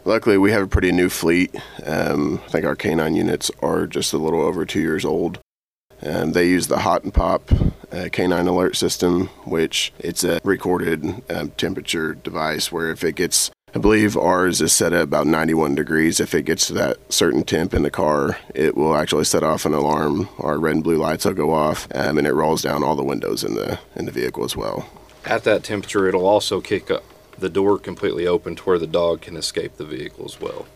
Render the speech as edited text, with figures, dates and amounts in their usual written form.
Luckily, we have a pretty new fleet. I think our canine units are just a little over 2 years old. They use the Hot and Pop canine alert system, which it's a recorded temperature device where if it gets, I believe ours is set at about 91 degrees. If it gets to that certain temp in the car, it will actually set off an alarm. Our red and blue lights will go off, and it rolls down all the windows in the vehicle as well. At that temperature, it'll also kick up the door completely open to where the dog can escape the vehicle as well.